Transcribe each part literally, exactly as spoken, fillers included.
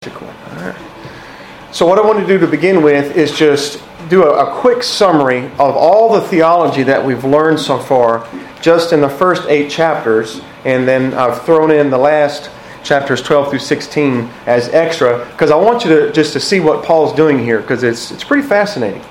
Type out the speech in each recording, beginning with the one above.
Alright. So what I want to do to begin with is just do a, a quick summary of all the theology that we've learned so far just in the first eight chapters, and then I've thrown in the last chapters twelve through sixteen as extra because I want you to just to see what Paul's doing here, because it's it's pretty fascinating.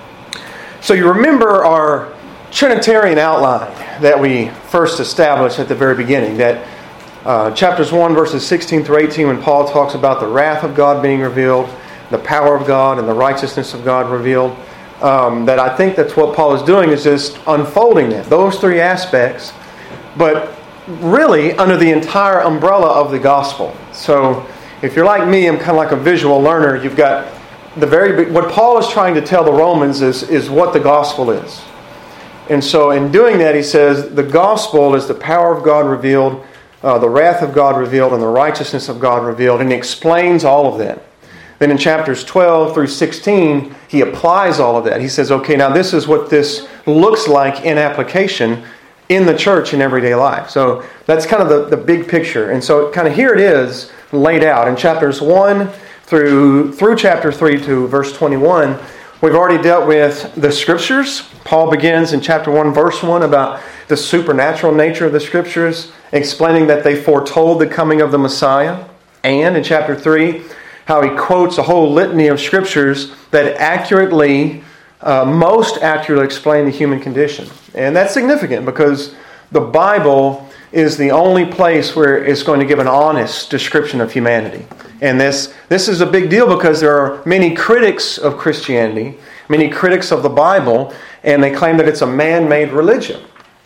So you remember our Trinitarian outline that we first established at the very beginning, that Uh, chapters one, verses sixteen through eighteen, when Paul talks about the wrath of God being revealed, the power of God, and the righteousness of God revealed, um, that I think that's what Paul is doing, is just unfolding that, those three aspects, but really under the entire umbrella of the gospel. So if you're like me, I'm kind of like a visual learner. You've got the very big, what Paul is trying to tell the Romans is, is what the gospel is. And so in doing that, he says the gospel is the power of God revealed, Uh, the wrath of God revealed, and the righteousness of God revealed, and he explains all of that. Then in chapters twelve through sixteen, he applies all of that. He says, okay, now this is what this looks like in application in the church in everyday life. So that's kind of the, the big picture. And so kind of here it is laid out. In chapters one through, through chapter three to verse twenty-one, we've already dealt with the Scriptures. Paul begins in chapter one, verse one, about the supernatural nature of the Scriptures, explaining that they foretold the coming of the Messiah. And in chapter three, how he quotes a whole litany of Scriptures that accurately, uh, most accurately explain the human condition. And that's significant because the Bible is the only place where it's going to give an honest description of humanity. And this, this is a big deal because there are many critics of Christianity, many critics of the Bible, and they claim that it's a man-made religion.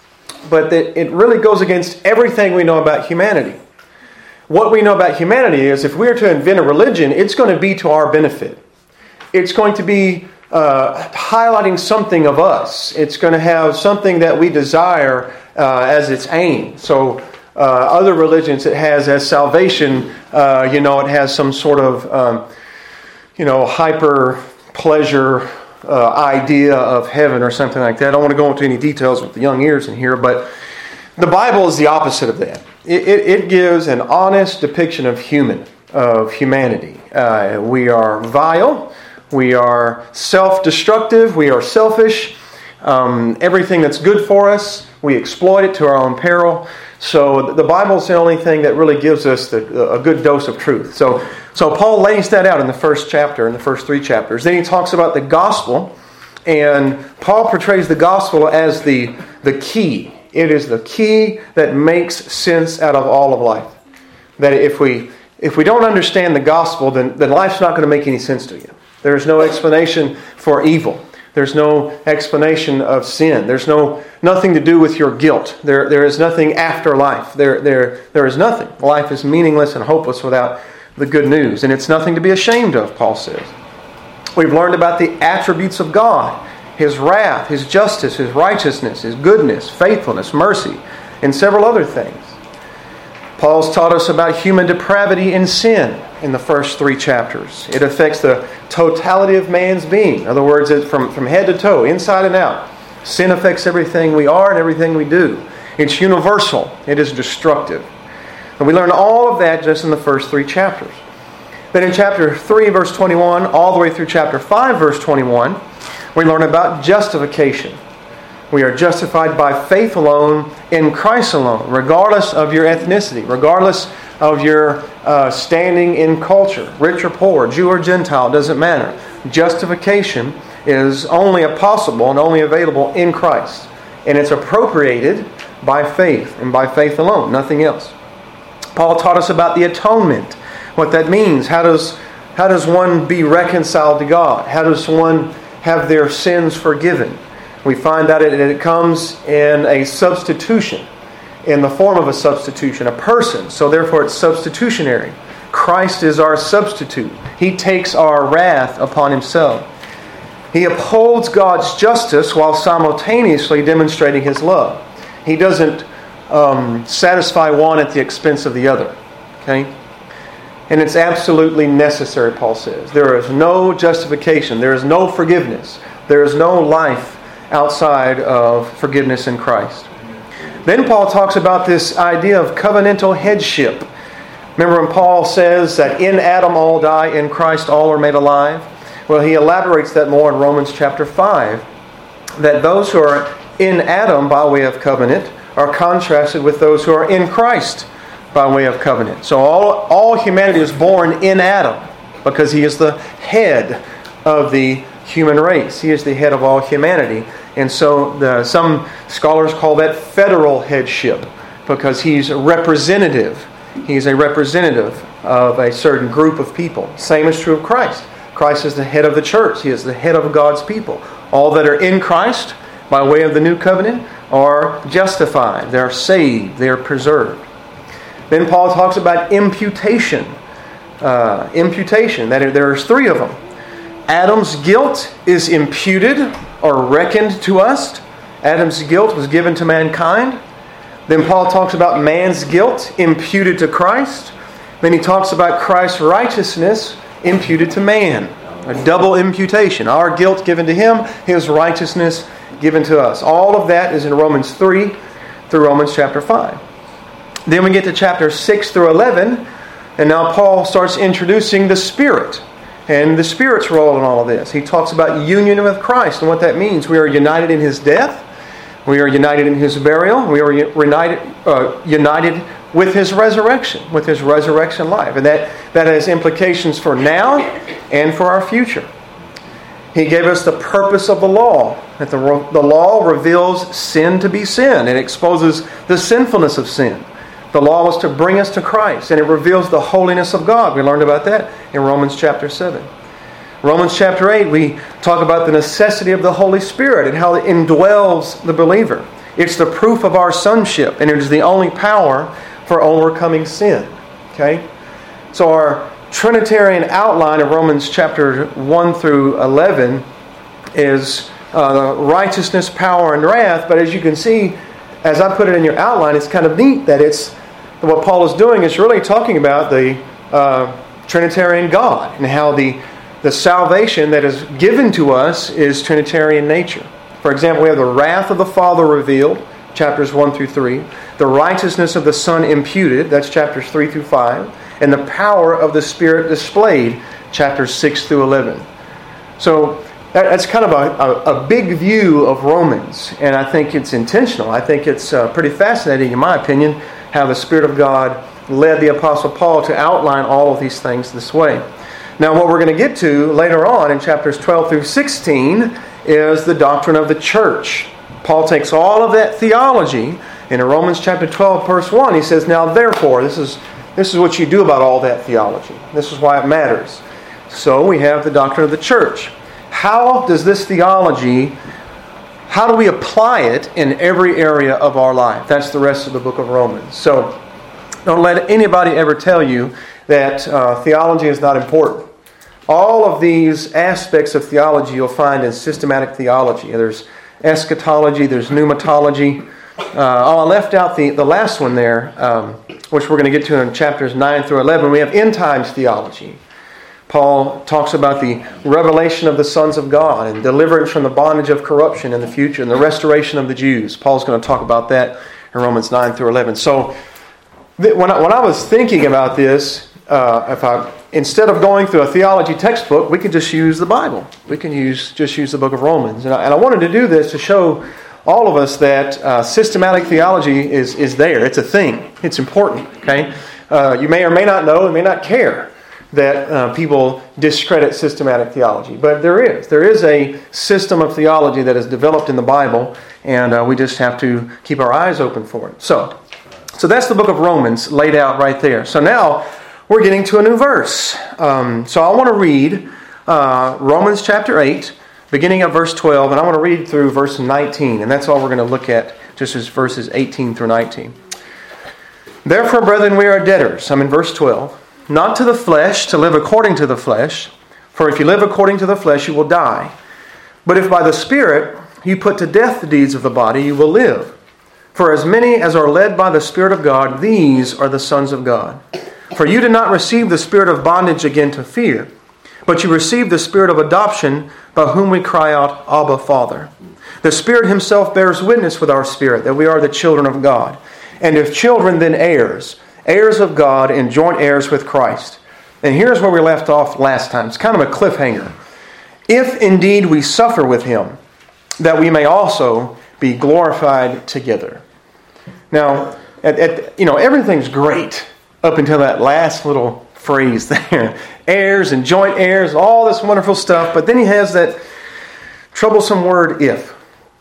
But that it really goes against everything we know about humanity. What we know about humanity is if we are to invent a religion, it's going to be to our benefit. It's going to be uh, highlighting something of us. It's going to have something that we desire uh, as its aim. So uh, other religions, it has as salvation, uh, you know, it has some sort of, um, you know, hyper pleasure Uh, idea of heaven or something like that. I don't want to go into any details with the young ears in here, but the Bible is the opposite of that. It, it, it gives an honest depiction of human, of humanity. Uh, we are vile. We are self-destructive. We are selfish. Um, everything that's good for us, we exploit it to our own peril. So the Bible is the only thing that really gives us the, a good dose of truth. So, so Paul lays that out in the first chapter, in the first three chapters. Then he talks about the gospel, and Paul portrays the gospel as the, the key. It is the key that makes sense out of all of life. That if we if we don't understand the gospel, then, then life's not going to make any sense to you. There is no explanation for evil. There's no explanation of sin. There's no nothing to do with your guilt. There, there is nothing after life. There, there, there is nothing. Life is meaningless and hopeless without the good news. And it's nothing to be ashamed of, Paul says. We've learned about the attributes of God. His wrath, His justice, His righteousness, His goodness, faithfulness, mercy, and several other things. Paul's taught us about human depravity and sin in the first three chapters. It affects the totality of man's being. In other words, it's from, from head to toe, inside and out. Sin affects everything we are and everything we do. It's universal. It is destructive. And we learn all of that just in the first three chapters. Then in chapter three, verse twenty-one, all the way through chapter five, verse twenty-one, we learn about justification. We are justified by faith alone, in Christ alone, regardless of your ethnicity, regardless of your uh, standing in culture, rich or poor, Jew or Gentile, doesn't matter. Justification is only possible and only available in Christ. And it's appropriated by faith, and by faith alone, nothing else. Paul taught us about the atonement, what that means. How does, how does one be reconciled to God? How does one have their sins forgiven? We find that it, it comes in a substitution, in the form of a substitution, a person. So therefore it's substitutionary. Christ is our substitute. He takes our wrath upon Himself. He upholds God's justice while simultaneously demonstrating His love. He doesn't um, satisfy one at the expense of the other. Okay? And it's absolutely necessary, Paul says. There is no justification. There is no forgiveness. There is no life outside of forgiveness in Christ. Then Paul talks about this idea of covenantal headship. Remember when Paul says that in Adam all die, in Christ all are made alive? Well, he elaborates that more in Romans chapter five. That those who are in Adam by way of covenant are contrasted with those who are in Christ by way of covenant. So all, all humanity is born in Adam because he is the head of the human race. He is the head of all humanity. And so the, some scholars call that federal headship because he's representative. He's a representative of a certain group of people. Same is true of Christ. Christ is the head of the church. He is the head of God's people. All that are in Christ by way of the new covenant are justified. They're saved. They're preserved. Then Paul talks about imputation. Uh, imputation. That there's three of them. Adam's guilt is imputed or reckoned to us. Adam's guilt was given to mankind. Then Paul talks about man's guilt imputed to Christ. Then he talks about Christ's righteousness imputed to man. A double imputation. Our guilt given to him, his righteousness given to us. All of that is in Romans three through Romans chapter five. Then we get to chapter six through eleven, and now Paul starts introducing the Spirit and the Spirit's role in all of this. He talks about union with Christ and what that means. We are united in His death. We are united in His burial. We are united, uh, united with His resurrection, with His resurrection life. And that, that has implications for now and for our future. He gave us the purpose of the law. That the, the law reveals sin to be sin. It exposes the sinfulness of sin. The law was to bring us to Christ, and it reveals the holiness of God. We learned about that in Romans chapter seven. Romans chapter eight, we talk about the necessity of the Holy Spirit and how it indwells the believer. It's the proof of our sonship, and it is the only power for overcoming sin. Okay? So our Trinitarian outline of Romans chapter one through eleven is uh, righteousness, power, and wrath. But as you can see, as I put it in your outline, it's kind of neat that it's what Paul is doing is really talking about the uh, Trinitarian God and how the, the salvation that is given to us is Trinitarian nature. For example, we have the wrath of the Father revealed, chapters one through three. The righteousness of the Son imputed, that's chapters three through five. And the power of the Spirit displayed, chapters six through eleven. So that's kind of a, a, a big view of Romans. And I think it's intentional. I think it's uh, pretty fascinating, in my opinion, how the Spirit of God led the Apostle Paul to outline all of these things this way. Now, what we're going to get to later on in chapters twelve through sixteen is the doctrine of the church. Paul takes all of that theology, and in Romans chapter twelve, verse one, he says, now therefore, this is, this is what you do about all that theology. This is why it matters. So we have the doctrine of the church. How does this theology, how do we apply it in every area of our life? That's the rest of the book of Romans. So don't let anybody ever tell you that uh, theology is not important. All of these aspects of theology you'll find in systematic theology. There's eschatology, there's pneumatology. Uh, oh, I left out the, the last one there, um, which we're going to get to in chapters nine through eleven. We have end times theology. Paul talks about the revelation of the sons of God and deliverance from the bondage of corruption in the future and the restoration of the Jews. Paul's going to talk about that in Romans nine through eleven. So th- when, I, when I was thinking about this, uh, if I instead of going through a theology textbook, we could just use the Bible. We can use just use the book of Romans. And I, and I wanted to do this to show all of us that uh, systematic theology is, is there. It's a thing. It's important. Okay, uh, you may or may not know and may not care that uh, people discredit systematic theology. But there is. There is a system of theology that is developed in the Bible, and uh, we just have to keep our eyes open for it. So, so that's the book of Romans laid out right there. So now we're getting to a new verse. Um, so I want to read uh, Romans chapter eight, beginning at verse twelve, and I want to read through verse nineteen, and that's all we're going to look at, just as verses eighteen through nineteen. Therefore, brethren, we are debtors. I'm in verse twelve. Not to the flesh, to live according to the flesh. For if you live according to the flesh, you will die. But if by the Spirit you put to death the deeds of the body, you will live. For as many as are led by the Spirit of God, these are the sons of God. For you did not receive the spirit of bondage again to fear, but you received the Spirit of adoption, by whom we cry out, Abba, Father. The Spirit Himself bears witness with our spirit that we are the children of God. And if children, then heirs, heirs of God and joint heirs with Christ. And here's where we left off last time. It's kind of a cliffhanger. If indeed we suffer with Him, that we may also be glorified together. Now, at, at, you know, everything's great up until that last little phrase there. Heirs and joint heirs, all this wonderful stuff. But then he has that troublesome word, if,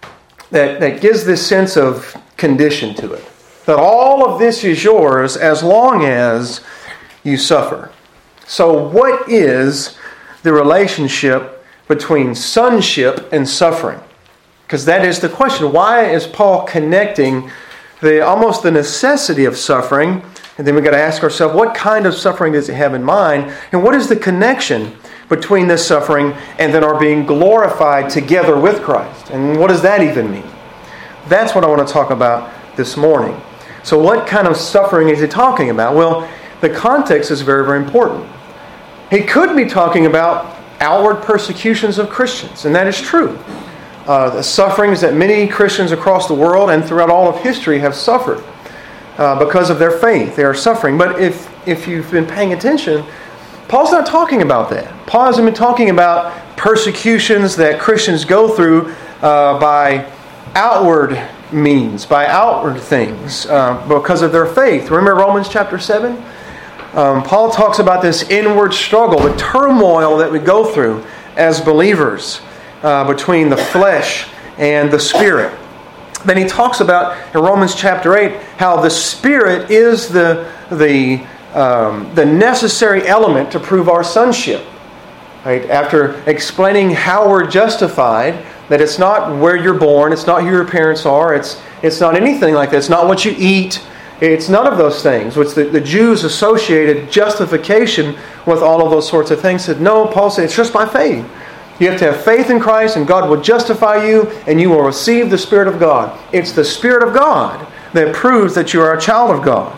that, that gives this sense of condition to it. That all of this is yours as long as you suffer. So what is the relationship between sonship and suffering? Because that is the question. Why is Paul connecting the almost the necessity of suffering? And then we've got to ask ourselves, what kind of suffering does he have in mind? And what is the connection between this suffering and then our being glorified together with Christ? And what does that even mean? That's what I want to talk about this morning. So what kind of suffering is he talking about? Well, the context is very, very important. He could be talking about outward persecutions of Christians, and that is true. Uh, the sufferings that many Christians across the world and throughout all of history have suffered uh, because of their faith. They are suffering. But if, if you've been paying attention, Paul's not talking about that. Paul hasn't been talking about persecutions that Christians go through uh, by outward means, by outward things, uh, because of their faith. Remember Romans chapter seven? Um, Paul talks about this inward struggle, the turmoil that we go through as believers uh, between the flesh and the Spirit. Then he talks about in Romans chapter eight how the Spirit is the the um, the necessary element to prove our sonship. Right? After explaining how we're justified, that it's not where you're born, it's not who your parents are, it's it's not anything like that. It's not what you eat. It's none of those things, which the, the Jews associated justification with all of those sorts of things. Said, no, Paul said, it's just by faith. You have to have faith in Christ and God will justify you and you will receive the Spirit of God. It's the Spirit of God that proves that you are a child of God.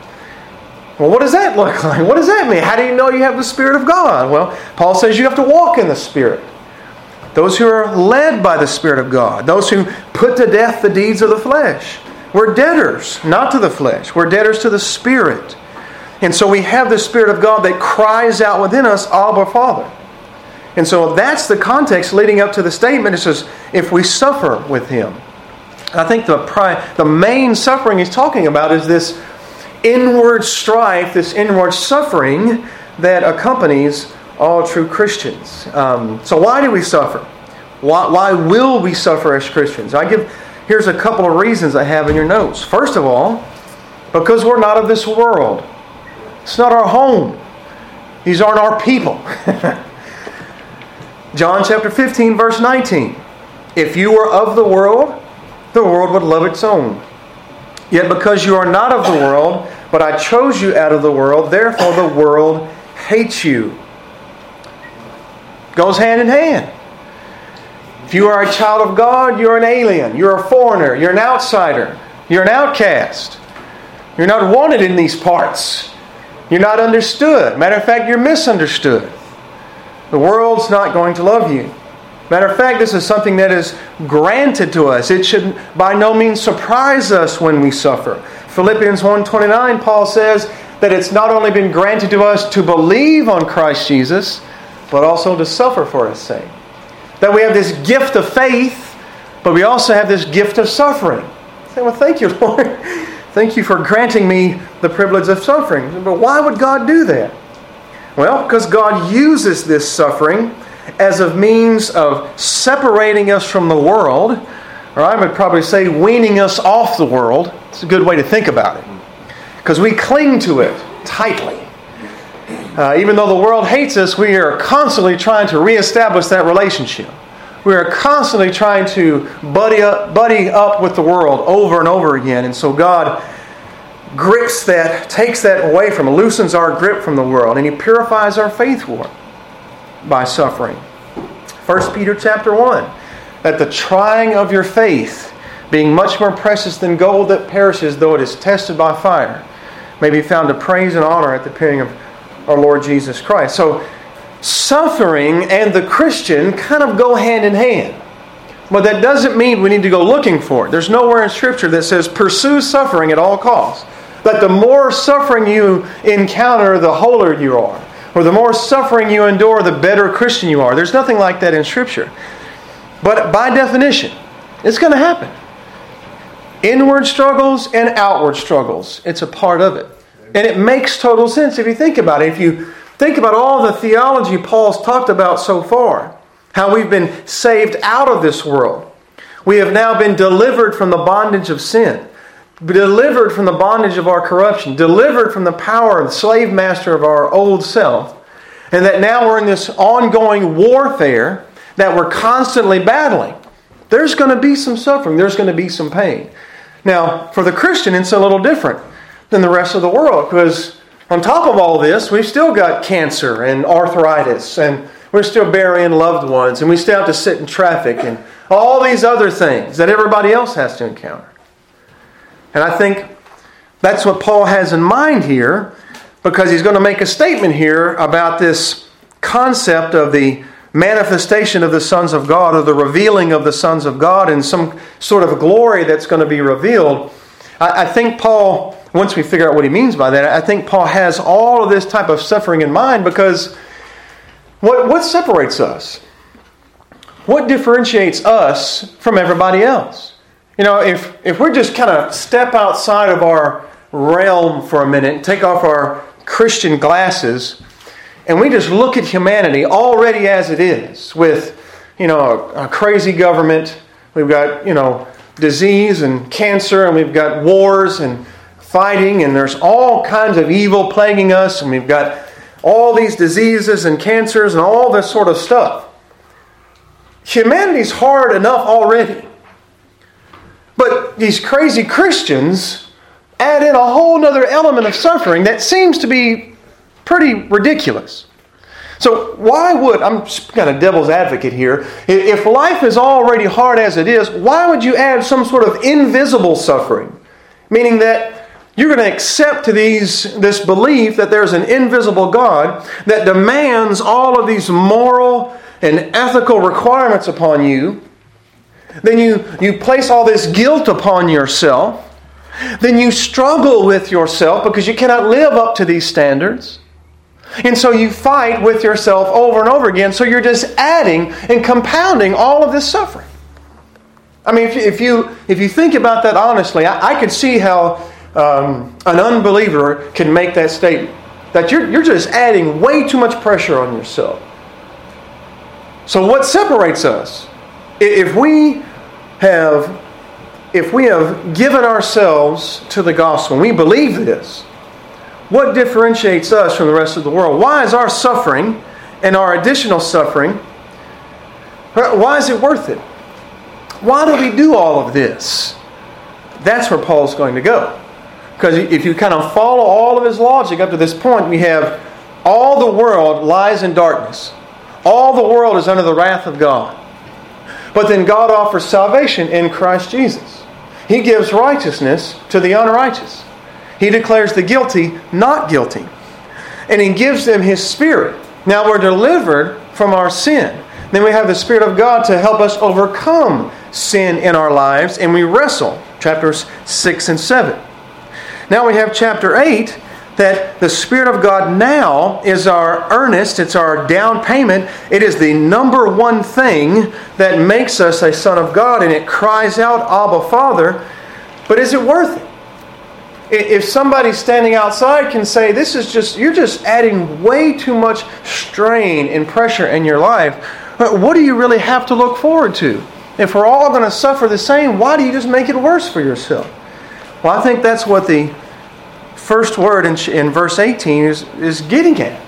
Well, what does that look like? What does that mean? How do you know you have the Spirit of God? Well, Paul says you have to walk in the Spirit. Those who are led by the Spirit of God. Those who put to death the deeds of the flesh. We're debtors, not to the flesh. We're debtors to the Spirit. And so we have the Spirit of God that cries out within us, Abba, Father. And so that's the context leading up to the statement. It says, if we suffer with Him. I think the pri- the main suffering he's talking about is this inward strife, this inward suffering that accompanies all true Christians. Um, so why do we suffer? Why, why will we suffer as Christians? I give... Here's a couple of reasons I have in your notes. First of all, because we're not of this world. It's not our home. These aren't our people. John chapter fifteen, verse nineteen. If you were of the world, the world would love its own. Yet because you are not of the world, but I chose you out of the world, therefore the world hates you. Goes hand in hand. If you are a child of God, you're an alien. You're a foreigner. You're an outsider. You're an outcast. You're not wanted in these parts. You're not understood. Matter of fact, you're misunderstood. The world's not going to love you. Matter of fact, this is something that is granted to us. It should by no means surprise us when we suffer. Philippians one twenty-nine, Paul says that it's not only been granted to us to believe on Christ Jesus, but also to suffer for His sake. That we have this gift of faith, but we also have this gift of suffering. I say, well, thank you, Lord. Thank you for granting me the privilege of suffering. But why would God do that? Well, because God uses this suffering as a means of separating us from the world, or I would probably say weaning us off the world. It's a good way to think about it. Because we cling to it tightly. Uh, even though the world hates us, we are constantly trying to reestablish that relationship. We are constantly trying to buddy up, buddy up with the world over and over again. And so God grips that, takes that away from, loosens our grip from the world, and He purifies our faith for it by suffering. First Peter chapter one, that the trying of your faith, being much more precious than gold that perishes, though it is tested by fire, may be found to praise and honor at the appearing of our Lord Jesus Christ. So suffering and the Christian kind of go hand in hand. But that doesn't mean we need to go looking for it. There's nowhere in Scripture that says pursue suffering at all costs. That the more suffering you encounter, the holier you are. Or the more suffering you endure, the better Christian you are. There's nothing like that in Scripture. But by definition, it's going to happen. Inward struggles and outward struggles. It's a part of it. And it makes total sense if you think about it. If you think about all the theology Paul's talked about so far, how we've been saved out of this world. We have now been delivered from the bondage of sin, delivered from the bondage of our corruption, delivered from the power of the slave master of our old self, and that now we're in this ongoing warfare that we're constantly battling. There's going to be some suffering. There's going to be some pain. Now, for the Christian, it's a little different than the rest of the world, because on top of all this, we've still got cancer and arthritis, and we're still burying loved ones, and we still have to sit in traffic, and all these other things that everybody else has to encounter. And I think that's what Paul has in mind here, because he's going to make a statement here about this concept of the manifestation of the sons of God, or the revealing of the sons of God, and some sort of glory that's going to be revealed. I, I think Paul, once we figure out what he means by that, I think Paul has all of this type of suffering in mind, because what, what separates us? What differentiates us from everybody else? You know, if, if we just kind of step outside of our realm for a minute and take off our Christian glasses, and we just look at humanity already as it is, with, you know, a, a crazy government. We've got, you know, disease and cancer, and we've got wars and fighting, and there's all kinds of evil plaguing us, and we've got all these diseases and cancers and all this sort of stuff. Humanity's hard enough already. But these crazy Christians add in a whole other element of suffering that seems to be pretty ridiculous. So why would, I'm kind of devil's advocate here, if life is already hard as it is, why would you add some sort of invisible suffering? Meaning that you're going to accept to these this belief that there's an invisible God that demands all of these moral and ethical requirements upon you. Then you, you place all this guilt upon yourself. Then you struggle with yourself because you cannot live up to these standards. And so you fight with yourself over and over again. So you're just adding and compounding all of this suffering. I mean, if, if you if you think about that honestly, I, I could see how um, an unbeliever can make that statement. That you're, you're just adding way too much pressure on yourself. So what separates us? If we have, if we have given ourselves to the gospel, and we believe this, what differentiates us from the rest of the world? Why is our suffering and our additional suffering, why is it worth it? Why do we do all of this? That's where Paul's going to go. Because if you kind of follow all of his logic up to this point, we have all the world lies in darkness. All the world is under the wrath of God. But then God offers salvation in Christ Jesus. He gives righteousness to the unrighteous. He declares the guilty not guilty. And He gives them His Spirit. Now we're delivered from our sin. Then we have the Spirit of God to help us overcome sin in our lives. And we wrestle. Chapters six and seven. Now we have chapter eight. That the Spirit of God now is our earnest, it's our down payment. It is the number one thing that makes us a son of God, and it cries out, Abba, Father. But is it worth it? If somebody standing outside can say, this is just, you're just adding way too much strain and pressure in your life, what do you really have to look forward to? If we're all going to suffer the same, why do you just make it worse for yourself? Well, I think that's what the first word in, in verse eighteen is, is getting at.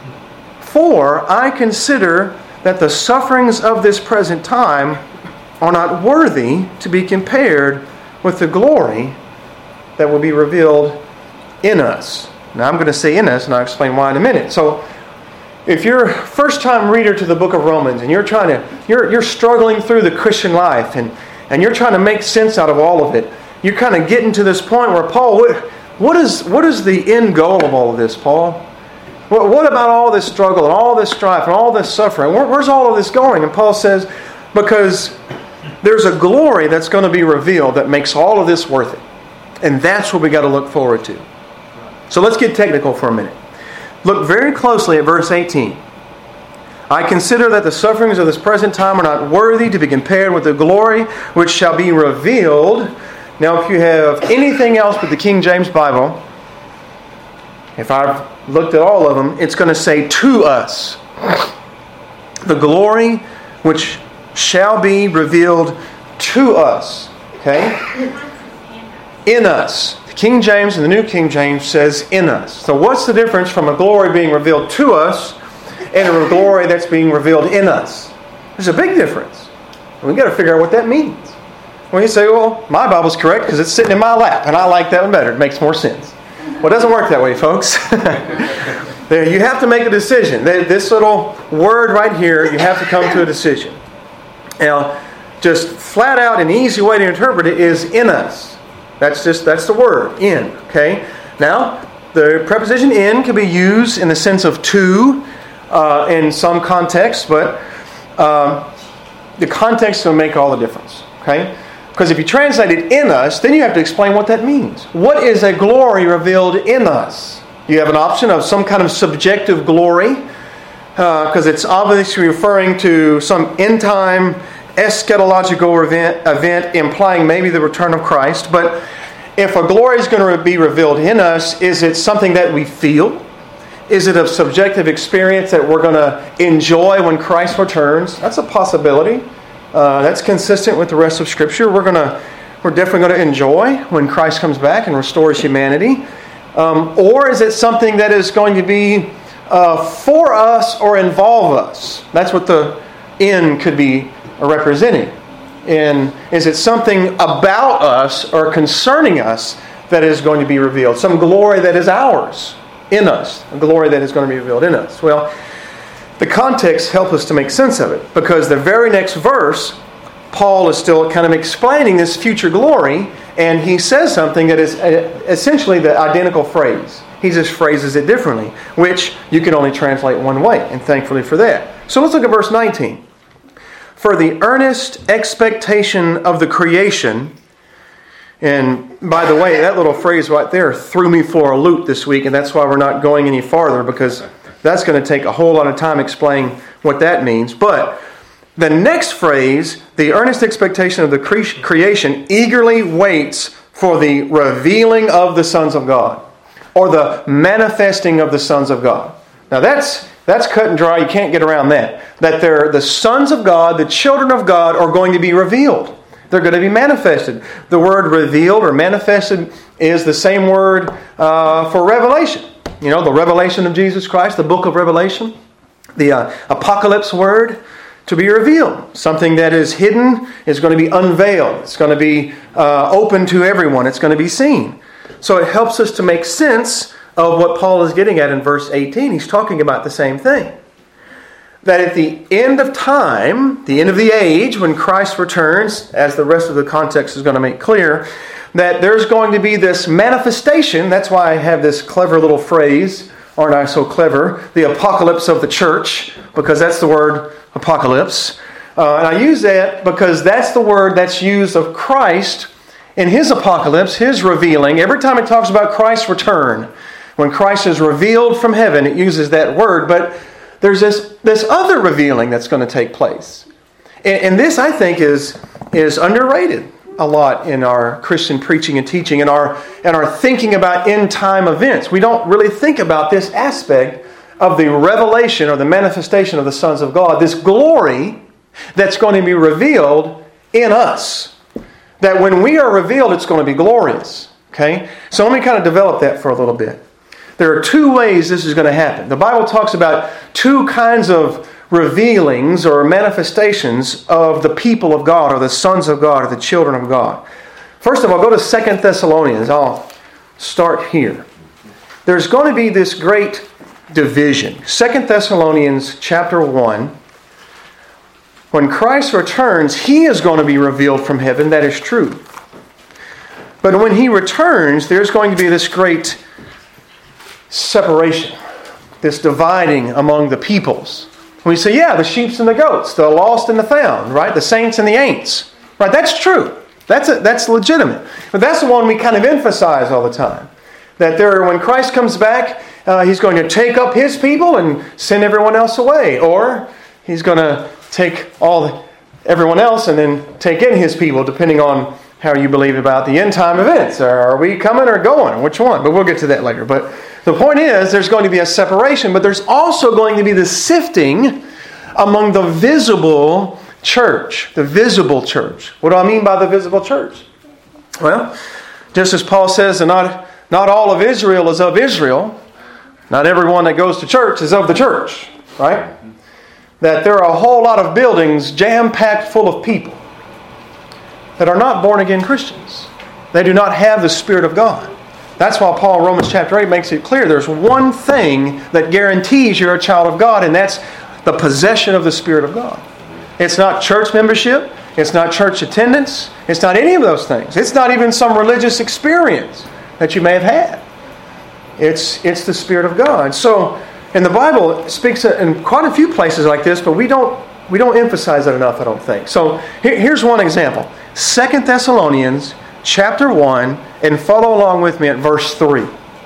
For I consider that the sufferings of this present time are not worthy to be compared with the glory that will be revealed in us. Now I'm going to say in us, and I'll explain why in a minute. So if you're a first-time reader to the book of Romans, and you're trying to, you're you're struggling through the Christian life, and, and you're trying to make sense out of all of it, you're kind of getting to this point where, Paul, what What is what is the end goal of all of this, Paul? What, what about all this struggle and all this strife and all this suffering? Where, where's all of this going? And Paul says, because there's a glory that's going to be revealed that makes all of this worth it. And that's what we got to look forward to. So let's get technical for a minute. Look very closely at verse eighteen. I consider that the sufferings of this present time are not worthy to be compared with the glory which shall be revealed. Now, if you have anything else but the King James Bible, if I've looked at all of them, it's going to say to us. The glory which shall be revealed to us. Okay? In us. The King James and the New King James says in us. So what's the difference from a glory being revealed to us and a glory that's being revealed in us? There's a big difference. And we've got to figure out what that means. Well, you say, well, my Bible's correct because it's sitting in my lap and I like that one better. It makes more sense. Well, it doesn't work that way, folks. There, you have to make a decision. This little word right here, you have to come to a decision. Now, just flat out an easy way to interpret it is in us. That's just that's the word, in. Okay? Now, the preposition in can be used in the sense of to uh, in some contexts, but um, the context will make all the difference. Okay? Because if you translate it in us, then you have to explain what that means. What is a glory revealed in us? You have an option of some kind of subjective glory, because uh, it's obviously referring to some end-time eschatological event, event implying maybe the return of Christ. But if a glory is going to be revealed in us, is it something that we feel? Is it a subjective experience that we're going to enjoy when Christ returns? That's a possibility. Uh, that's consistent with the rest of Scripture. We're going to, we're definitely going to enjoy when Christ comes back and restores humanity. Um, or is it something that is going to be uh, for us or involve us? That's what the in could be representing. And is it something about us or concerning us that is going to be revealed? Some glory that is ours, in us. A glory that is going to be revealed in us. Well, the context helps us to make sense of it, because the very next verse, Paul is still kind of explaining this future glory, and he says something that is essentially the identical phrase. He just phrases it differently, which you can only translate one way, and thankfully for that. So let's look at verse nineteen. For the earnest expectation of the creation, and by the way, that little phrase right there threw me for a loop this week, and that's why we're not going any farther, because that's going to take a whole lot of time explaining what that means. But the next phrase, the earnest expectation of the cre- creation, eagerly waits for the revealing of the sons of God, or the manifesting of the sons of God. Now that's that's cut and dry. You can't get around that. That they're the sons of God, the children of God, are going to be revealed. They're going to be manifested. The word revealed or manifested is the same word uh, for revelation. You know, the revelation of Jesus Christ, the book of Revelation. The uh, apocalypse word, to be revealed. Something that is hidden is going to be unveiled. It's going to be uh, open to everyone. It's going to be seen. So it helps us to make sense of what Paul is getting at in verse eighteen. He's talking about the same thing. That at the end of time, the end of the age, when Christ returns, as the rest of the context is going to make clear, that there's going to be this manifestation. That's why I have this clever little phrase, aren't I so clever? The apocalypse of the church, because that's the word apocalypse. Uh, and I use that because that's the word that's used of Christ in His apocalypse, His revealing. Every time it talks about Christ's return, when Christ is revealed from heaven, it uses that word. But there's this, this other revealing that's going to take place. And, and this, I think, is, is underrated a lot in our Christian preaching and teaching and our, and our thinking about end-time events. We don't really think about this aspect of the revelation or the manifestation of the sons of God, this glory that's going to be revealed in us. That when we are revealed, it's going to be glorious. Okay? So let me kind of develop that for a little bit. There are two ways this is going to happen. The Bible talks about two kinds of revealings or manifestations of the people of God, or the sons of God, or the children of God. First of all, go to Second Thessalonians. I'll start here. There's going to be this great division. Second Thessalonians chapter one. When Christ returns, He is going to be revealed from heaven. That is true. But when He returns, there's going to be this great separation, this dividing among the peoples. We say, yeah, the sheep and the goats, the lost and the found, right? The saints and the ain'ts. Right, that's true. That's a, that's legitimate. But that's the one we kind of emphasize all the time. That there, when Christ comes back, uh, He's going to take up His people and send everyone else away. Or He's going to take all everyone else and then take in His people, depending on how you believe about the end time events. Are we coming or going? Which one? But we'll get to that later. But the point is, there's going to be a separation, but there's also going to be the sifting among the visible church. The visible church. What do I mean by the visible church? Well, just as Paul says, that not, not all of Israel is of Israel. Not everyone that goes to church is of the church. Right? That there are a whole lot of buildings jam-packed full of people that are not born-again Christians. They do not have the Spirit of God. That's why Paul in Romans chapter eight makes it clear there's one thing that guarantees you're a child of God, and that's the possession of the Spirit of God. It's not church membership. It's not church attendance. It's not any of those things. It's not even some religious experience that you may have had. It's, it's the Spirit of God. So, in the Bible, it speaks in quite a few places like this, but we don't we don't emphasize that enough, I don't think. So here, here's one example. Second Thessalonians chapter one, and follow along with me at verse three.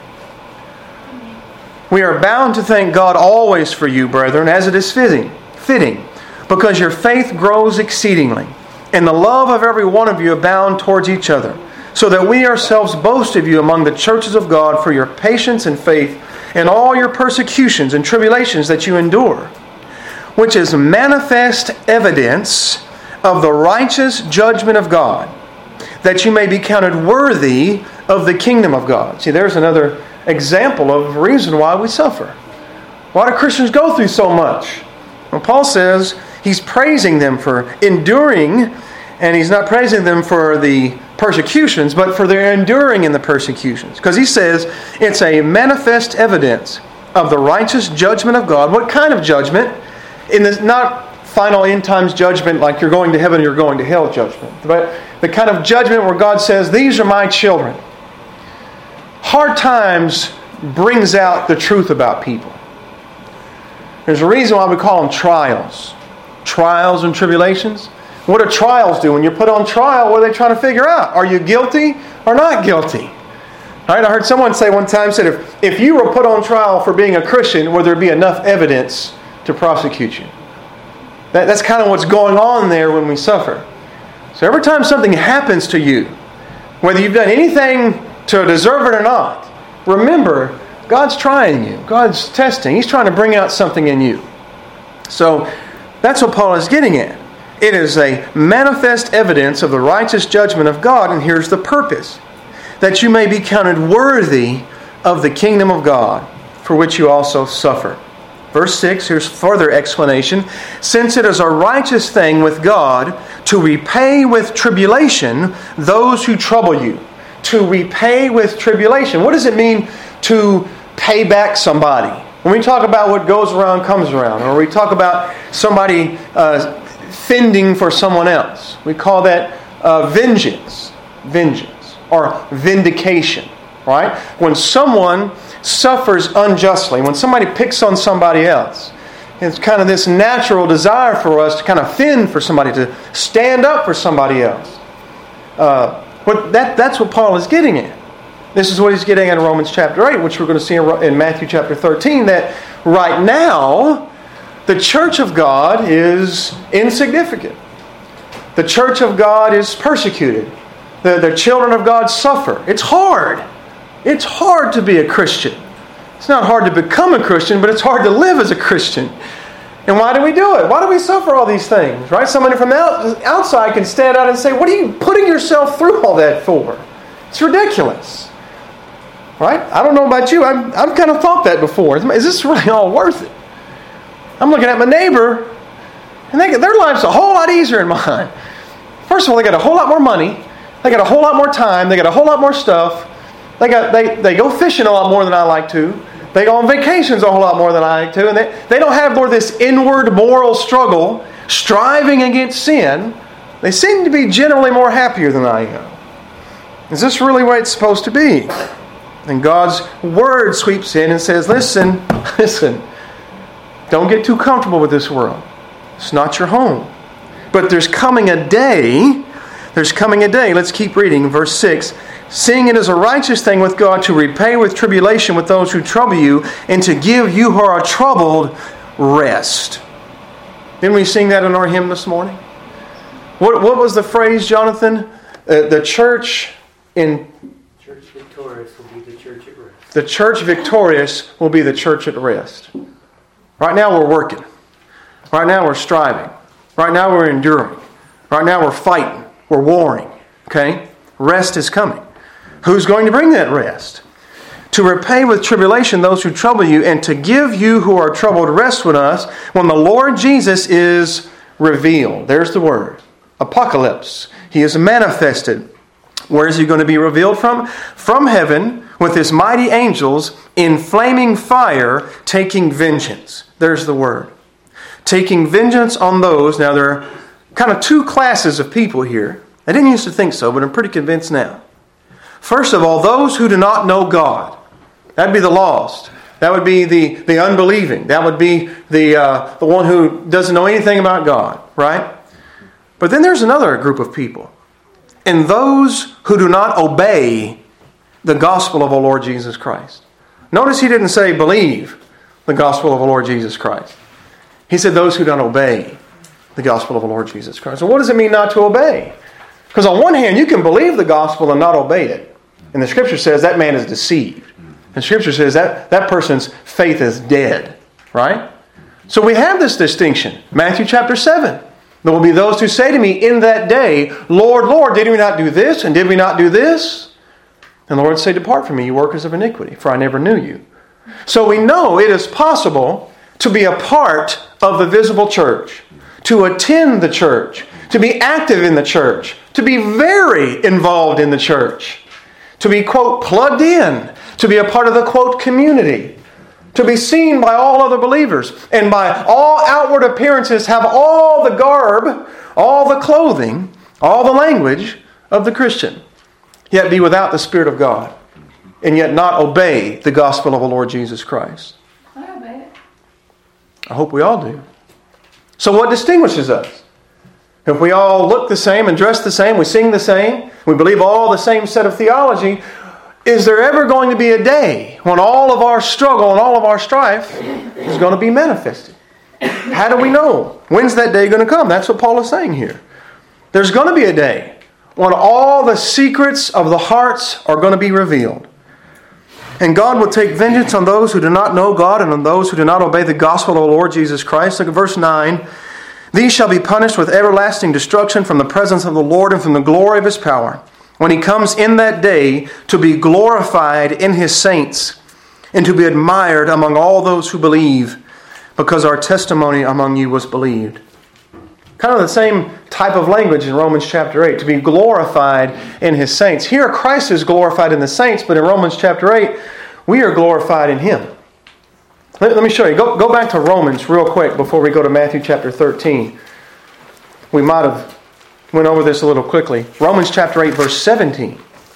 We are bound to thank God always for you, brethren, as it is fitting, fitting, because your faith grows exceedingly, and the love of every one of you abound towards each other, so that we ourselves boast of you among the churches of God for your patience and faith and all your persecutions and tribulations that you endure, which is manifest evidence of the righteous judgment of God, that you may be counted worthy of the kingdom of God. See, there's another example of reason why we suffer. Why do Christians go through so much? Well, Paul says he's praising them for enduring, and he's not praising them for the persecutions, but for their enduring in the persecutions. Because he says it's a manifest evidence of the righteous judgment of God. What kind of judgment? In this, not final end times judgment like you're going to heaven or you're going to hell judgment, but the kind of judgment where God says, these are my children. Hard times brings out the truth about people. There's a reason why we call them trials. Trials and tribulations. What do trials do? When you're put on trial, what are they trying to figure out? Are you guilty or not guilty? All right, I heard someone say one time, said if, if you were put on trial for being a Christian, would there be enough evidence to prosecute you? That, that's kind of what's going on there when we suffer. So every time something happens to you, whether you've done anything to deserve it or not, remember, God's trying you. God's testing. He's trying to bring out something in you. So that's what Paul is getting at. It is a manifest evidence of the righteous judgment of God, and here's the purpose. That you may be counted worthy of the kingdom of God, for which you also suffer. Verse six, here's further explanation. Since it is a righteous thing with God to repay with tribulation those who trouble you. To repay with tribulation. What does it mean to pay back somebody? When we talk about what goes around comes around, or we talk about somebody uh, fending for someone else, we call that uh, vengeance. Vengeance. Or vindication. Right? When someone suffers unjustly, when somebody picks on somebody else, it's kind of this natural desire for us to kind of fend for somebody, to stand up for somebody else. Uh, what that, that's what Paul is getting at. This is what he's getting at in Romans chapter eight, which we're going to see in Matthew chapter thirteen, that right now, the church of God is insignificant. The church of God is persecuted. The, the children of God suffer. It's hard. It's hard to be a Christian. It's not hard to become a Christian, but it's hard to live as a Christian. And why do we do it? Why do we suffer all these things? Right? Somebody from the outside can stand out and say, what are you putting yourself through all that for? It's ridiculous. Right? I don't know about you. I've, I've kind of thought that before. Is this really all worth it? I'm looking at my neighbor, and they get, their life's a whole lot easier than mine. First of all, they got a whole lot more money. They got a whole lot more time. They got a whole lot more stuff. They got they, they go fishing a lot more than I like to. They go on vacations a whole lot more than I like to. And they, they don't have more this inward moral struggle, striving against sin. They seem to be generally more happier than I am. Is this really what it's supposed to be? And God's Word sweeps in and says, listen, listen, don't get too comfortable with this world. It's not your home. But there's coming a day There's coming a day, let's keep reading, verse six. Seeing it is a righteous thing with God to repay with tribulation with those who trouble you, and to give you who are troubled rest. Didn't we sing that in our hymn this morning? What, what was the phrase, Jonathan? Uh, the church in... Church victorious will be the church at rest. The church victorious will be the church at rest. Right now we're working. Right now we're striving. Right now we're enduring. Right now we're fighting. We're warring. Okay? Rest is coming. Who's going to bring that rest? To repay with tribulation those who trouble you, and to give you who are troubled rest with us when the Lord Jesus is revealed. There's the word. Apocalypse. He is manifested. Where is he going to be revealed from? From heaven with his mighty angels in flaming fire taking vengeance. There's the word. Taking vengeance on those. Now there are kind of two classes of people here. I didn't used to think so, but I'm pretty convinced now. First of all, those who do not know God. That'd be the lost. That would be the, the unbelieving. That would be the uh, the one who doesn't know anything about God, right? But then there's another group of people. And those who do not obey the gospel of our Lord Jesus Christ. Notice he didn't say believe the gospel of our Lord Jesus Christ. He said those who don't obey the gospel of our Lord Jesus Christ. So what does it mean not to obey? Because on one hand, you can believe the gospel and not obey it. And the Scripture says that man is deceived. And Scripture says that that person's faith is dead. Right? So we have this distinction. Matthew chapter seven. There will be those who say to me in that day, Lord, Lord, did we not do this? And did we not do this? And the Lord say, depart from me, you workers of iniquity, for I never knew you. So we know it is possible to be a part of the visible church, to attend the church, to be active in the church, to be very involved in the church, to be, quote, plugged in, to be a part of the, quote, community, to be seen by all other believers, and by all outward appearances have all the garb, all the clothing, all the language of the Christian, yet be without the Spirit of God, and yet not obey the gospel of the Lord Jesus Christ. I obey it. I hope we all do. So what distinguishes us? If we all look the same and dress the same, we sing the same, we believe all the same set of theology, is there ever going to be a day when all of our struggle and all of our strife is going to be manifested? How do we know? When's that day going to come? That's what Paul is saying here. There's going to be a day when all the secrets of the hearts are going to be revealed. And God will take vengeance on those who do not know God and on those who do not obey the gospel of the Lord Jesus Christ. Look at verse nine. These shall be punished with everlasting destruction from the presence of the Lord and from the glory of His power, when He comes in that day to be glorified in His saints and to be admired among all those who believe, because our testimony among you was believed. Kind of the same type of language in Romans chapter eight, to be glorified in His saints. Here Christ is glorified in the saints, but in Romans chapter eight, we are glorified in Him. Let, let me show you. Go, go back to Romans real quick before we go to Matthew chapter thirteen. We might have went over this a little quickly. Romans chapter eight, verse seventeen.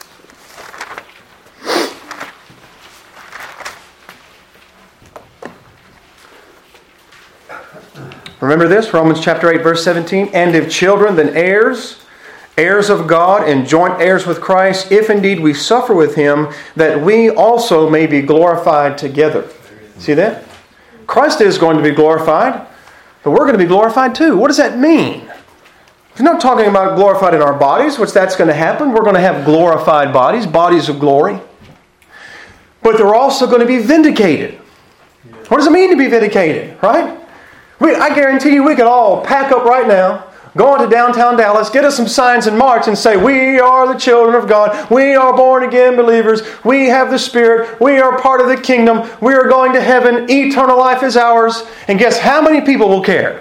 Remember this? Romans chapter eight, verse seventeen. And if children, then heirs, heirs of God, and joint heirs with Christ, if indeed we suffer with Him, that we also may be glorified together. See that? Christ is going to be glorified, but we're going to be glorified too. What does that mean? He's not talking about glorified in our bodies, which that's going to happen. We're going to have glorified bodies, bodies of glory. But they're also going to be vindicated. What does it mean to be vindicated, right? We, I guarantee you we could all pack up right now, go into downtown Dallas, get us some signs and march and say, we are the children of God. We are born again believers. We have the Spirit. We are part of the kingdom. We are going to heaven. Eternal life is ours. And guess how many people will care?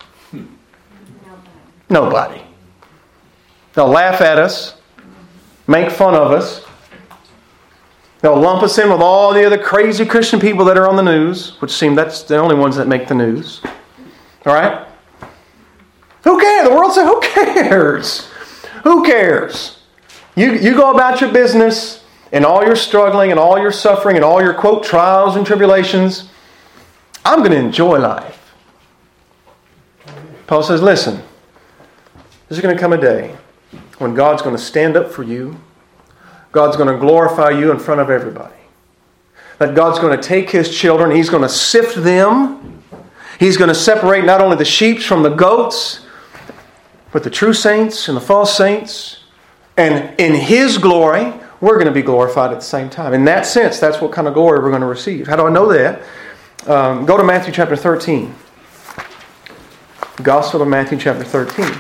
Nobody. They'll laugh at us, make fun of us. They'll lump us in with all the other crazy Christian people that are on the news, which seem that's the only ones that make the news. All right? Who cares? The world says, who cares? Who cares? You, you go about your business and all your struggling and all your suffering and all your, quote, trials and tribulations. I'm going to enjoy life. Paul says, listen, there's going to come a day when God's going to stand up for you. God's going to glorify you in front of everybody. That God's going to take His children, He's going to sift them. He's going to separate not only the sheep from the goats, but the true saints and the false saints. And in His glory, we're going to be glorified at the same time. In that sense, that's what kind of glory we're going to receive. How do I know that? Um, go to Matthew chapter thirteen. Gospel of Matthew chapter thirteen.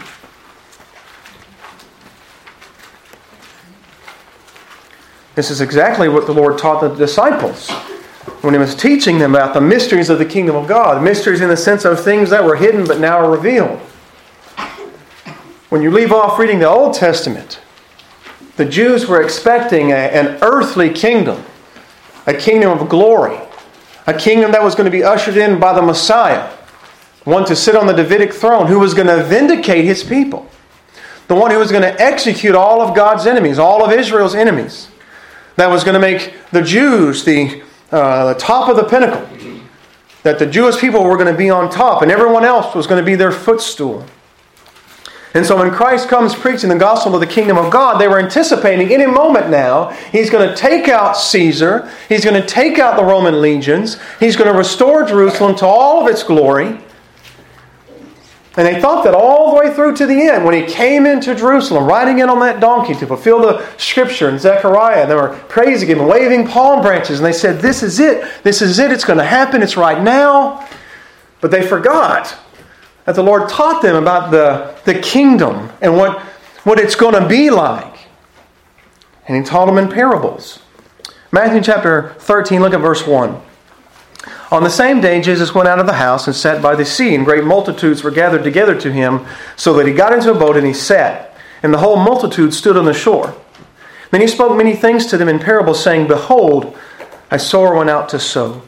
This is exactly what the Lord taught the disciples when He was teaching them about the mysteries of the kingdom of God. Mysteries in the sense of things that were hidden but now are revealed. When you leave off reading the Old Testament, the Jews were expecting a, an earthly kingdom, a kingdom of glory, a kingdom that was going to be ushered in by the Messiah, one to sit on the Davidic throne, who was going to vindicate His people, the one who was going to execute all of God's enemies, all of Israel's enemies, that was going to make the Jews the, uh, the top of the pinnacle, that the Jewish people were going to be on top and everyone else was going to be their footstool. And so when Christ comes preaching the gospel of the kingdom of God, they were anticipating any moment now, He's going to take out Caesar, He's going to take out the Roman legions, He's going to restore Jerusalem to all of its glory. And they thought that all the way through to the end, when He came into Jerusalem, riding in on that donkey to fulfill the scripture in Zechariah, they were praising Him and waving palm branches, and they said, this is it, this is it, it's going to happen, it's right now. But they forgot that the Lord taught them about the, the kingdom and what, what it's going to be like. And He taught them in parables. Matthew chapter thirteen, look at verse one. On the same day, Jesus went out of the house and sat by the sea, and great multitudes were gathered together to Him, so that He got into a boat and He sat, and the whole multitude stood on the shore. Then He spoke many things to them in parables, saying, Behold, a sower went out to sow.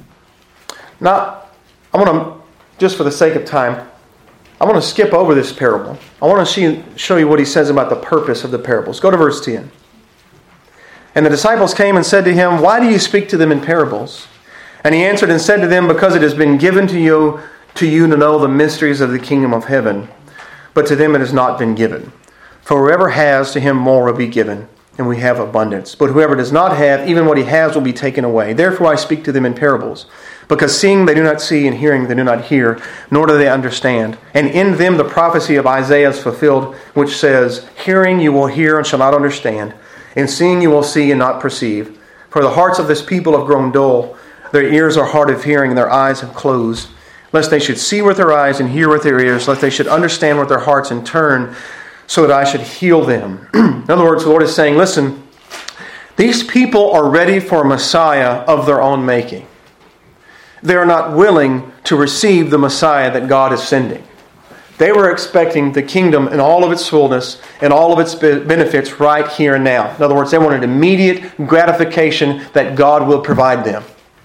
Now, I want to, just for the sake of time, I want to skip over this parable. I want to see, show you what He says about the purpose of the parables. Go to verse ten. And the disciples came and said to Him, Why do you speak to them in parables? And He answered and said to them, Because it has been given to you to you to know the mysteries of the kingdom of heaven, but to them it has not been given. For whoever has, to him more will be given, and we have abundance. But whoever does not have, even what he has will be taken away. Therefore I speak to them in parables, because seeing they do not see, and hearing they do not hear, nor do they understand. And in them the prophecy of Isaiah is fulfilled, which says, Hearing you will hear and shall not understand, and seeing you will see and not perceive. For the hearts of this people have grown dull, their ears are hard of hearing, and their eyes have closed, lest they should see with their eyes and hear with their ears, lest they should understand with their hearts and turn, so that I should heal them. In other words, the Lord is saying, listen, these people are ready for a Messiah of their own making. They are not willing to receive the Messiah that God is sending. They were expecting the kingdom in all of its fullness and all of its benefits right here and now. In other words, they wanted immediate gratification that God will provide them.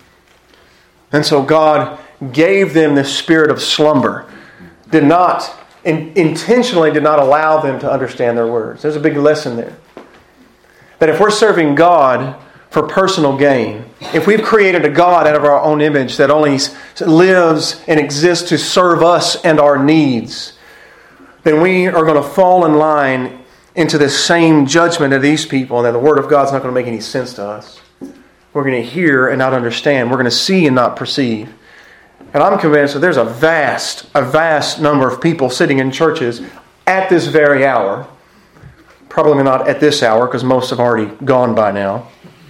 And so God gave them this spirit of slumber, did not, in, intentionally did not allow them to understand their words. There's a big lesson there. That if we're serving God for personal gain, if we've created a God out of our own image that only lives and exists to serve us and our needs, then we are going to fall in line into this same judgment of these people, and that the Word of God's not going to make any sense to us. We're going to hear and not understand. We're going to see and not perceive. And I'm convinced that there's a vast, a vast number of people sitting in churches at this very hour. Probably not at this hour, because most have already gone by now.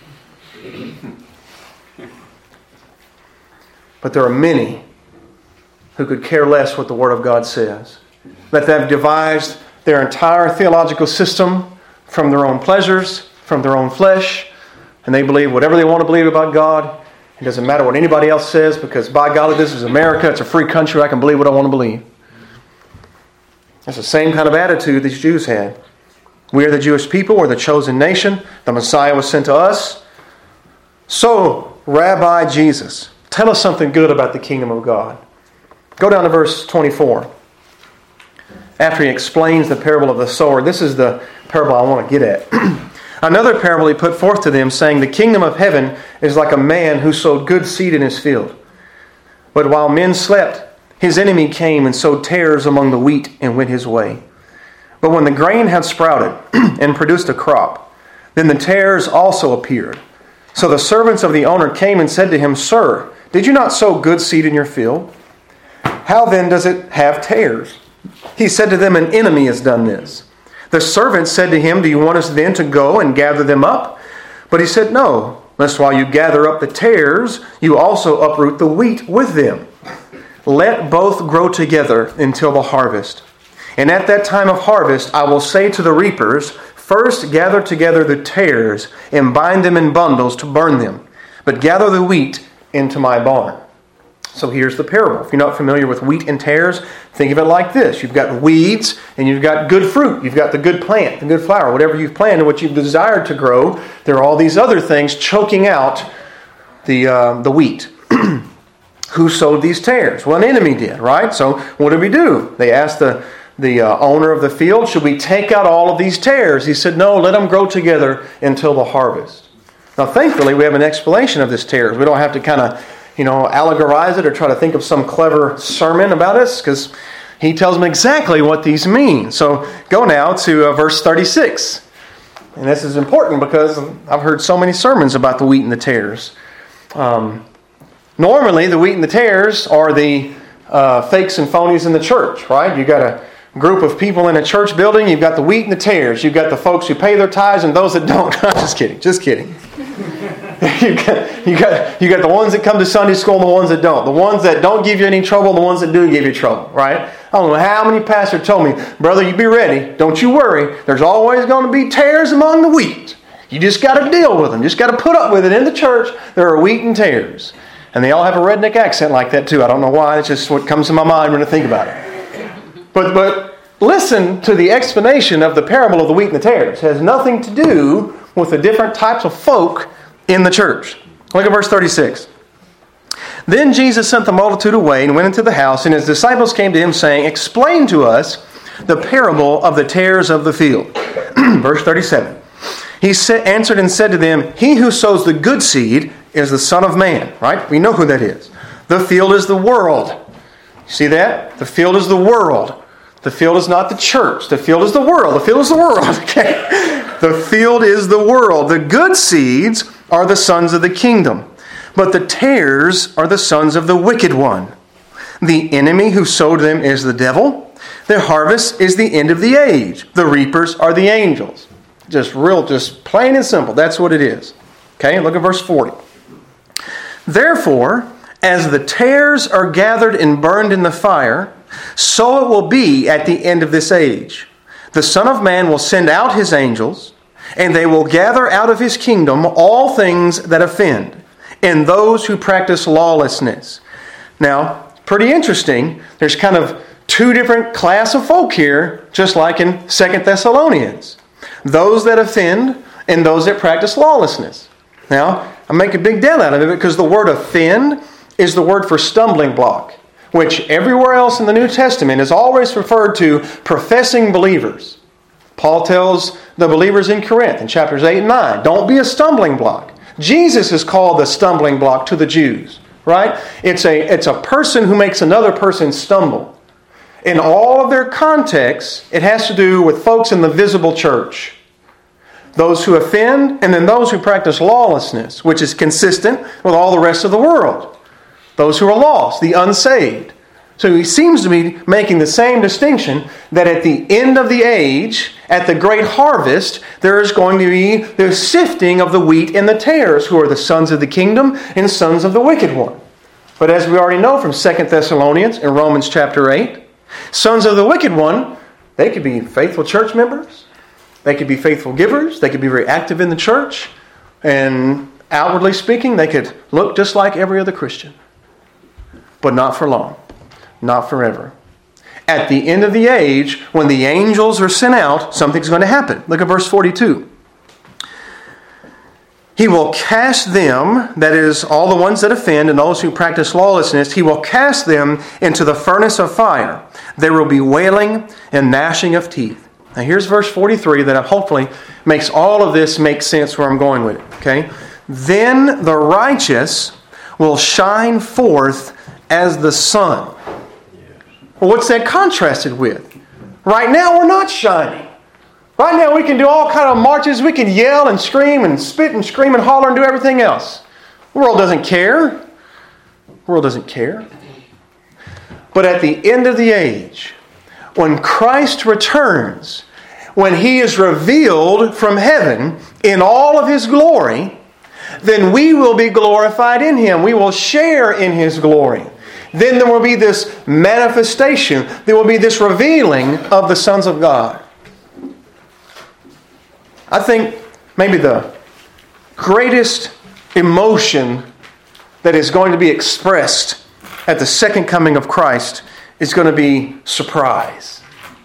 But there are many who could care less what the Word of God says. That they've devised their entire theological system from their own pleasures, from their own flesh, and they believe whatever they want to believe about God. It doesn't matter what anybody else says, because by golly, this is America. It's a free country. I can believe what I want to believe. That's the same kind of attitude these Jews had. We are the Jewish people. We're the chosen nation. The Messiah was sent to us. So, Rabbi Jesus, tell us something good about the kingdom of God. Go down to verse twenty-four. After He explains the parable of the sower, this is the parable I want to get at. Another parable He put forth to them, saying, The kingdom of heaven is like a man who sowed good seed in his field. But while men slept, his enemy came and sowed tares among the wheat and went his way. But when the grain had sprouted and produced a crop, then the tares also appeared. So the servants of the owner came and said to him, Sir, did you not sow good seed in your field? How then does it have tares? He said to them, An enemy has done this. The servants said to him, Do you want us then to go and gather them up? But he said, No, lest while you gather up the tares, you also uproot the wheat with them. Let both grow together until the harvest. And at that time of harvest, I will say to the reapers, First gather together the tares and bind them in bundles to burn them, but gather the wheat into my barn. So here's the parable. If you're not familiar with wheat and tares, think of it like this. You've got weeds and you've got good fruit. You've got the good plant, the good flower, whatever you've planted, what you've desired to grow. There are all these other things choking out the, uh, the wheat. Who sowed these tares? Well, an enemy did, right? So what did we do? They asked the, the uh, owner of the field, should we take out all of these tares? He said, no, let them grow together until the harvest. Now, thankfully, we have an explanation of this tares. We don't have to kind of, you know, allegorize it or try to think of some clever sermon about this, because he tells them exactly what these mean. So go now to uh, verse thirty-six. And this is important because I've heard so many sermons about the wheat and the tares. Um, normally, the wheat and the tares are the uh, fakes and phonies in the church, right? You got a group of people in a church building. You've got the wheat and the tares. You've got the folks who pay their tithes and those that don't. Just kidding. Just kidding. you got you got you got the ones that come to Sunday school and the ones that don't. The ones that don't give you any trouble and the ones that do give you trouble, right? I don't know how many pastors told me, brother, you be ready. Don't you worry. There's always going to be tares among the wheat. You just got to deal with them. Just got to put up with it. In the church, there are wheat and tares. And they all have a redneck accent like that too. I don't know why. It's just what comes to my mind when I think about it. But but listen to the explanation of the parable of the wheat and the tares. It has nothing to do with the different types of folk in the church. Look at verse thirty-six. Then Jesus sent the multitude away and went into the house, and his disciples came to him, saying, Explain to us the parable of the tares of the field. Verse thirty-seven. He answered and said to them, He who sows the good seed is the Son of Man. Right? We know who that is. The field is the world. See that? The field is the world. The field is not the church. The field is the world. The field is the world. Okay? The field is the world. The good seeds are the sons of the kingdom, but the tares are the sons of the wicked one. The enemy who sowed them is the devil. The harvest is the end of the age. The reapers are the angels. Just real, just plain and simple. That's what it is. Okay, look at verse forty. Therefore, as the tares are gathered and burned in the fire, so it will be at the end of this age. The Son of Man will send out his angels, and they will gather out of his kingdom all things that offend, and those who practice lawlessness. Now, pretty interesting. There's kind of two different class of folk here, just like in Second Thessalonians. Those that offend and those that practice lawlessness. Now, I make a big deal out of it because the word offend is the word for stumbling block, which everywhere else in the New Testament is always referred to professing believers. Paul tells the believers in Corinth in chapters eight and nine, don't be a stumbling block. Jesus is called the stumbling block to the Jews, right? It's a, it's a person who makes another person stumble. In all of their contexts, it has to do with folks in the visible church. Those who offend, and then those who practice lawlessness, which is consistent with all the rest of the world. Those who are lost, the unsaved. So he seems to be making the same distinction that at the end of the age, at the great harvest, there is going to be the sifting of the wheat and the tares, who are the sons of the kingdom and sons of the wicked one. But as we already know from Second Thessalonians and Romans chapter eight, sons of the wicked one, they could be faithful church members, they could be faithful givers, they could be very active in the church, and outwardly speaking, they could look just like every other Christian. But not for long. Not forever. At the end of the age, when the angels are sent out, something's going to happen. Look at verse forty-two. He will cast them, that is, all the ones that offend and those who practice lawlessness, he will cast them into the furnace of fire. There will be wailing and gnashing of teeth. Now here's verse forty-three that hopefully makes all of this make sense where I'm going with it. Okay? Then the righteous will shine forth as the sun. Well, what's that contrasted with? Right now, we're not shining. Right now, we can do all kind of marches. We can yell and scream and spit and scream and holler and do everything else. The world doesn't care. The world doesn't care. But at the end of the age, when Christ returns, when He is revealed from heaven in all of His glory, then we will be glorified in Him. We will share in His glory. Then there will be this manifestation. There will be this revealing of the sons of God. I think maybe the greatest emotion that is going to be expressed at the second coming of Christ is going to be surprise.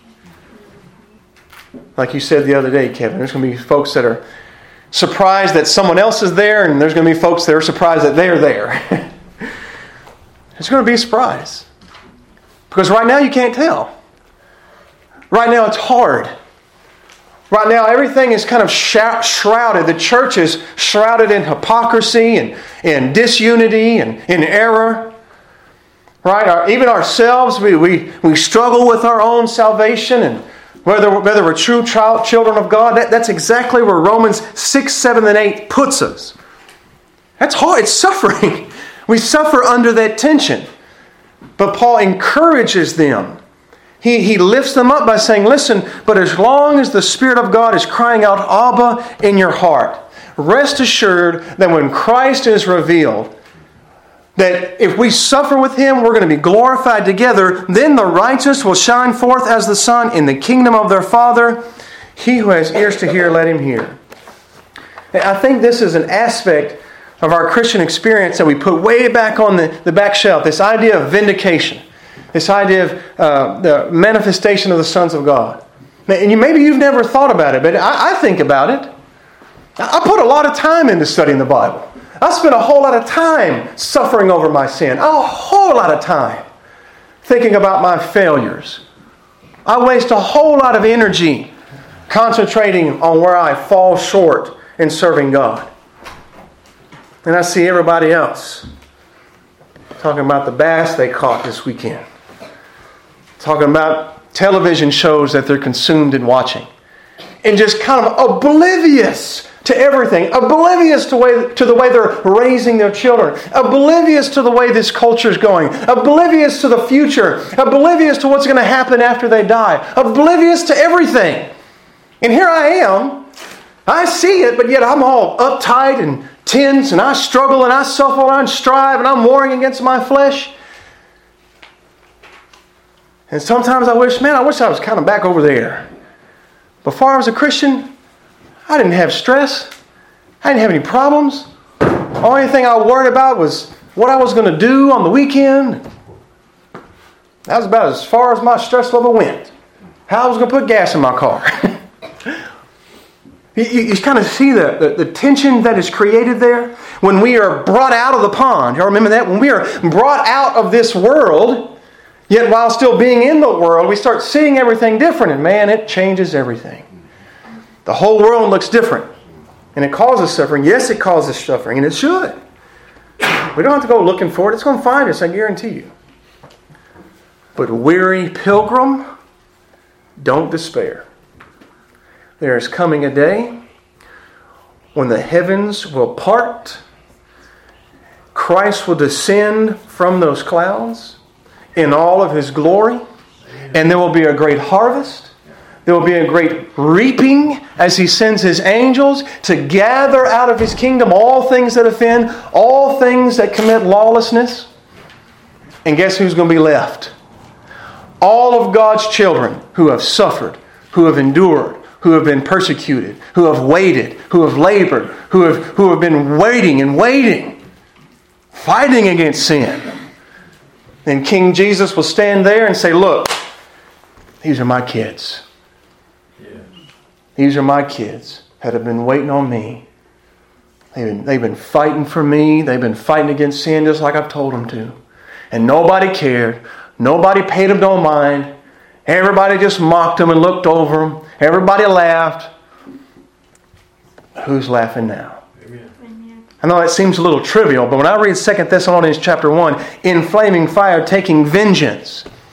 Like you said the other day, Kevin, there's going to be folks that are surprised that someone else is there, and there's going to be folks that are surprised that they're there. It's going to be a surprise. Because right now you can't tell. Right now it's hard. Right now everything is kind of shrouded. The church is shrouded in hypocrisy and, and disunity and in error. Right? Our, even ourselves, we, we, we struggle with our own salvation and whether, whether we're true child, children of God. That, that's exactly where Romans six, seven, and eight puts us. That's hard. It's suffering. We suffer under that tension. But Paul encourages them. He, he lifts them up by saying, listen, but as long as the Spirit of God is crying out, Abba, in your heart, rest assured that when Christ is revealed, that if we suffer with Him, we're going to be glorified together. Then the righteous will shine forth as the sun in the kingdom of their Father. He who has ears to hear, let him hear. I think this is an aspect of our Christian experience that we put way back on the, the back shelf. This idea of vindication. This idea of uh, the manifestation of the sons of God. And you, maybe you've never thought about it, but I, I think about it. I put a lot of time into studying the Bible. I spent a whole lot of time suffering over my sin. A whole lot of time thinking about my failures. I waste a whole lot of energy concentrating on where I fall short in serving God. And I see everybody else talking about the bass they caught this weekend. Talking about television shows that they're consumed in watching. And just kind of oblivious to everything. Oblivious to, way, to the way they're raising their children. Oblivious to the way this culture is going. Oblivious to the future. Oblivious to what's going to happen after they die. Oblivious to everything. And here I am. I see it, but yet I'm all uptight and tense, and I struggle and I suffer and I strive and I'm warring against my flesh. And sometimes I wish, man, I wish I was kind of back over there. Before I was a Christian, I didn't have stress. I didn't have any problems. The only thing I worried about was what I was going to do on the weekend. That was about as far as my stress level went. How I was going to put gas in my car. you, you, you kind of see the, the, the tension that is created there. When we are brought out of the pond. Y'all remember that? When we are brought out of this world, yet while still being in the world, we start seeing everything different. And man, it changes everything. The whole world looks different. And it causes suffering. Yes, it causes suffering. And it should. We don't have to go looking for it. It's going to find us, I guarantee you. But weary pilgrim, don't despair. There is coming a day when the heavens will part. Christ will descend from those clouds in all of His glory. And there will be a great harvest. There will be a great reaping as He sends His angels to gather out of His kingdom all things that offend, all things that commit lawlessness. And guess who's going to be left? All of God's children who have suffered, who have endured, who have been persecuted, who have waited, who have labored, who have, who have been waiting and waiting, fighting against sin. Then King Jesus will stand there and say, look, these are my kids. These are my kids that have been waiting on me. They've been, they've been fighting for me. They've been fighting against sin just like I've told them to. And nobody cared. Nobody paid them no mind. Everybody just mocked them and looked over them. Everybody laughed. Who's laughing now? Amen. I know that seems a little trivial, but when I read Second Thessalonians chapter one, in flaming fire taking vengeance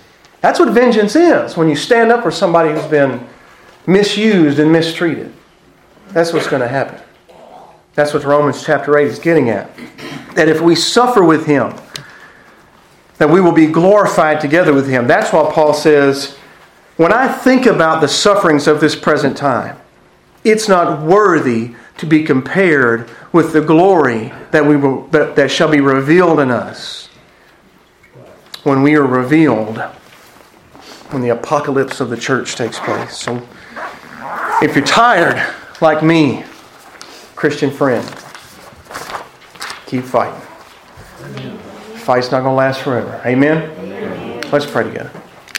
That's what vengeance is, when you stand up for somebody who's been misused and mistreated. That's what's going to happen. That's what Romans chapter eight is getting at. That if we suffer with Him, that we will be glorified together with Him. That's why Paul says, when I think about the sufferings of this present time, it's not worthy to be compared with the glory that we will, that, that shall be revealed in us when we are revealed, when the apocalypse of the church takes place. So, if you're tired, like me, Christian friend, keep fighting. The fight's not going to last forever. Amen? Amen? Let's pray together.